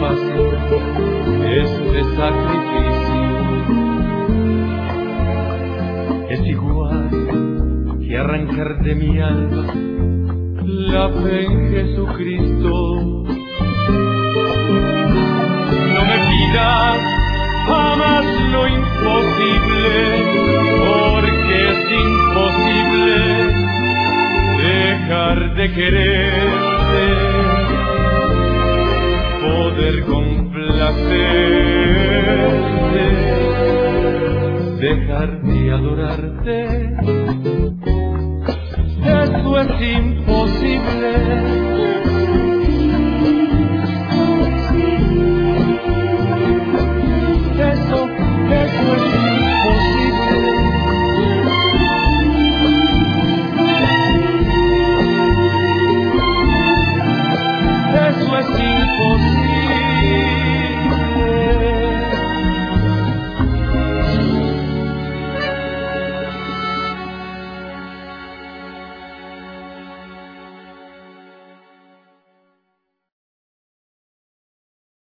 fácil este sacrificio. Es igual que arrancar de mi alma la fe en Jesucristo. No me pidas jamás lo imposible, porque es imposible dejar de quererte, poder complacerte, dejar de adorarte. Eso es imposible.